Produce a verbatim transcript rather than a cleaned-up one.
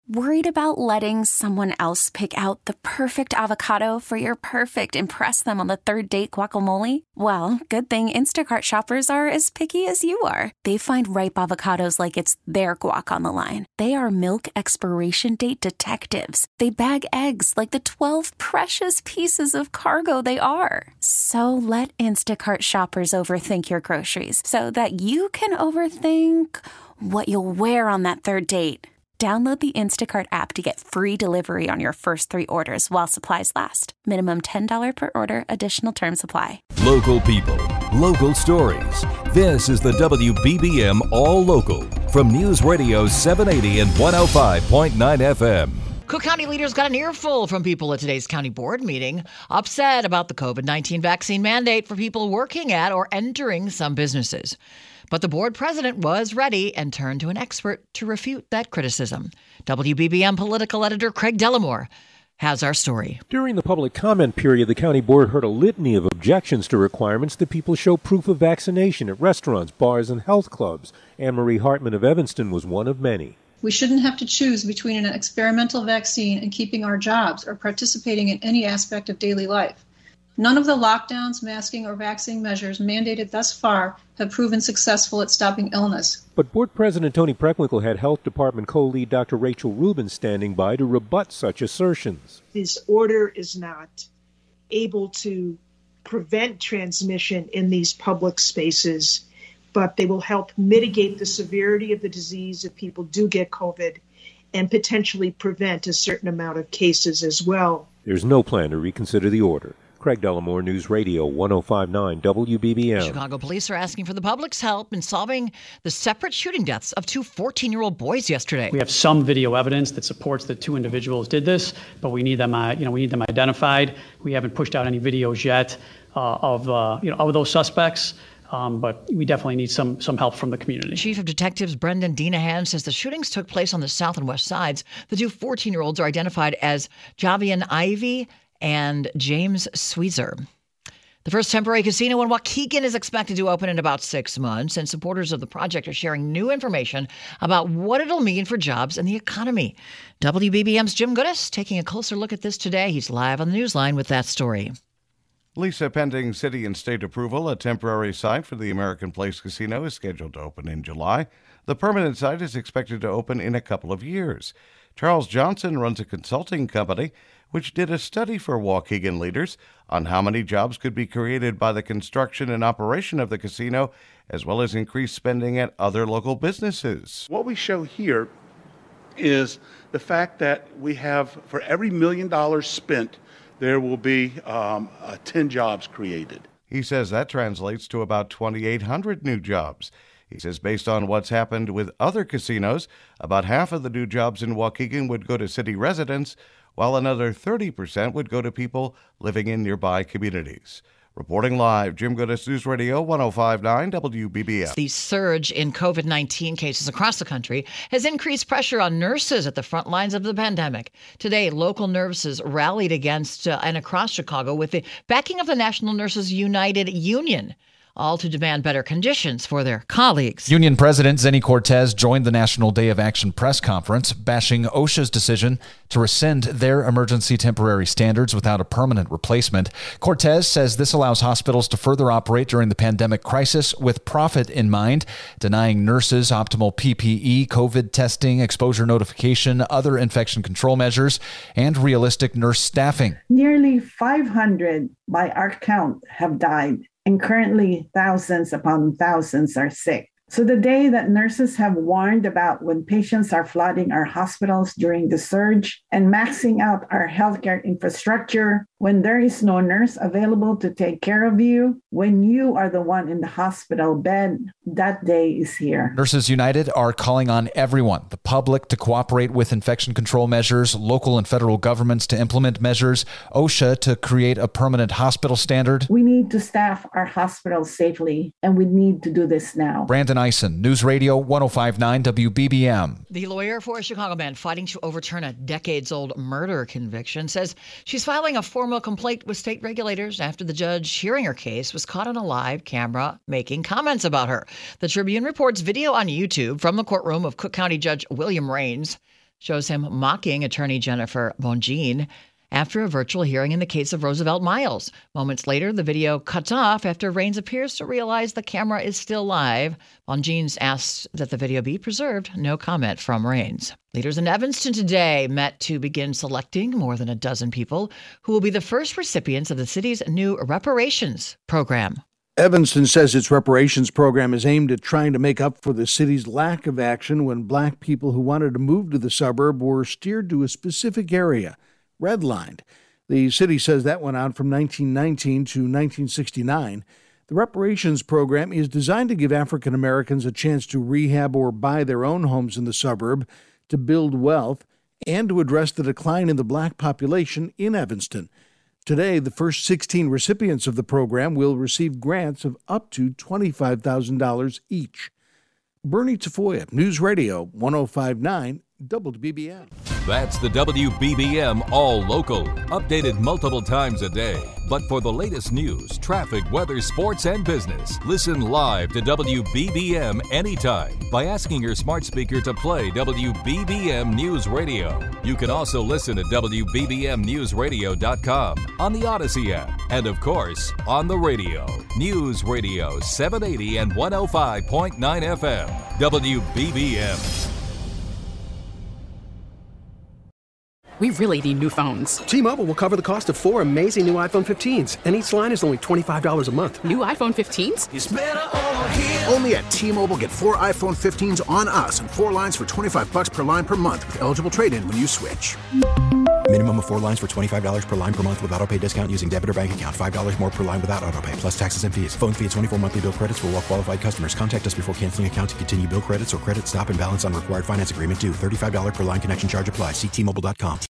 Worried about letting someone else pick out the perfect avocado for your perfect impress them on the third date guacamole? Well, good thing Instacart shoppers are as picky as you are. They find ripe avocados like it's their guac on the line. They are milk expiration date detectives. They bag eggs like the twelve precious pieces of cargo they are. So let Instacart shoppers overthink your groceries so that you can overthink what you'll wear on that third date. Download the Instacart app to get free delivery on your first three orders while supplies last. Minimum ten dollars per order. Additional terms apply. Local people, local stories. This is the W B B M All Local from News Radio seven eighty and one oh five point nine F M. Cook County leaders got an earful from people at today's county board meeting, upset about the COVID nineteen vaccine mandate for people working at or entering some businesses. But the board president was ready and turned to an expert to refute that criticism. W B B M political editor Craig Dellamore has our story. During the public comment period, the county board heard a litany of objections to requirements that people show proof of vaccination at restaurants, bars, and health clubs. Anne Marie Hartman of Evanston was one of many. We shouldn't have to choose between an experimental vaccine and keeping our jobs or participating in any aspect of daily life. None of the lockdowns, masking, or vaccine measures mandated thus far have proven successful at stopping illness. But Board President Tony Preckwinkle had Health Department co-lead Doctor Rachel Rubin standing by to rebut such assertions. This order is not able to prevent transmission in these public spaces, but they will help mitigate the severity of the disease if people do get COVID and potentially prevent a certain amount of cases as well. There's no plan to reconsider the order. Craig Dellamore, News Radio one oh five point nine W B B M. Chicago police are asking for the public's help in solving the separate shooting deaths of two fourteen-year-old boys yesterday. We have some video evidence that supports that two individuals did this, but we need them, uh, you know, we need them identified. We haven't pushed out any videos yet uh, of, uh, you know, of those suspects. Um, but we definitely need some some help from the community. Chief of Detectives Brendan Dinahan says the shootings took place on the south and west sides. The two fourteen-year-olds are identified as Javian Ivy and James Sweezer. The first temporary casino in Waukegan is expected to open in about six months, and supporters of the project are sharing new information about what it'll mean for jobs and the economy. W B B M's Jim Goodis taking a closer look at this today. He's live on the Newsline with that story. Lisa, pending city and state approval, a temporary site for the American Place Casino is scheduled to open in July. The permanent site is expected to open in a couple of years. Charles Johnson runs a consulting company which did a study for Waukegan leaders on how many jobs could be created by the construction and operation of the casino, as well as increased spending at other local businesses. What we show here is the fact that we have, for every million dollars spent, there will be um, uh, ten jobs created. He says that translates to about twenty-eight hundred new jobs. He says based on what's happened with other casinos, about half of the new jobs in Waukegan would go to city residents, while another thirty percent would go to people living in nearby communities. Reporting live, Jim Goodis, News Radio one oh five point nine W B B M. The surge in COVID nineteen cases across the country has increased pressure on nurses at the front lines of the pandemic. Today, local nurses rallied against uh, and across Chicago with the backing of the National Nurses United Union, all to demand better conditions for their colleagues. Union President Zenny Cortez joined the National Day of Action press conference, bashing OSHA's decision to rescind their emergency temporary standards without a permanent replacement. Cortez says this allows hospitals to further operate during the pandemic crisis with profit in mind, denying nurses optimal P P E, COVID testing, exposure notification, other infection control measures, and realistic nurse staffing. Nearly five hundred, by our count, have died. And currently, thousands upon thousands are sick. So the day that nurses have warned about when patients are flooding our hospitals during the surge and maxing out our healthcare infrastructure, when there is no nurse available to take care of you, when you are the one in the hospital bed, that day is here. Nurses United are calling on everyone, the public, to cooperate with infection control measures, local and federal governments to implement measures, OSHA to create a permanent hospital standard. We need to staff our hospitals safely, and we need to do this now. Brandon Eisen, News Radio one oh five point nine W B B M. The lawyer for a Chicago man fighting to overturn a decades-old murder conviction says she's filing a formal complaint with state regulators after the judge hearing her case was caught on a live camera making comments about her. The Tribune reports video on YouTube from the courtroom of Cook County Judge William Raines shows him mocking attorney Jennifer Bongine after a virtual hearing in the case of Roosevelt Miles. Moments later, the video cuts off after Raines appears to realize the camera is still live. Bongines asked that the video be preserved. No comment from Raines. Leaders in Evanston today met to begin selecting more than a dozen people who will be the first recipients of the city's new reparations program. Evanston says its reparations program is aimed at trying to make up for the city's lack of action when black people who wanted to move to the suburb were steered to a specific area, redlined. The city says that went on from nineteen nineteen to nineteen sixty-nine. The reparations program is designed to give African Americans a chance to rehab or buy their own homes in the suburb, to build wealth, and to address the decline in the black population in Evanston. Today, the first sixteen recipients of the program will receive grants of up to twenty-five thousand dollars each. Bernie Tafoya, News Radio one oh five point nine W B B M. That's the W B B M All Local, updated multiple times a day. But for the latest news, traffic, weather, sports, and business, listen live to W B B M anytime by asking your smart speaker to play W B B M News Radio. You can also listen at W B B M news radio dot com, on the Odyssey app, and of course, on the radio. News Radio seven eighty and one oh five point nine F M, W B B M. We really need new phones. T-Mobile will cover the cost of four amazing new iPhone fifteens, and each line is only twenty-five dollars a month. New iPhone fifteens? It's better over here. Only at T-Mobile, get four iPhone fifteens on us and four lines for twenty-five dollars per line per month with eligible trade-in when you switch. Minimum of four lines for twenty-five dollars per line per month with autopay discount using debit or bank account. five dollars more per line without autopay, plus taxes and fees. Phone fee at twenty-four monthly bill credits for well-qualified customers. Contact us before canceling account to continue bill credits or credit stop and balance on required finance agreement due. thirty-five dollars per line connection charge applies. See T Mobile dot com.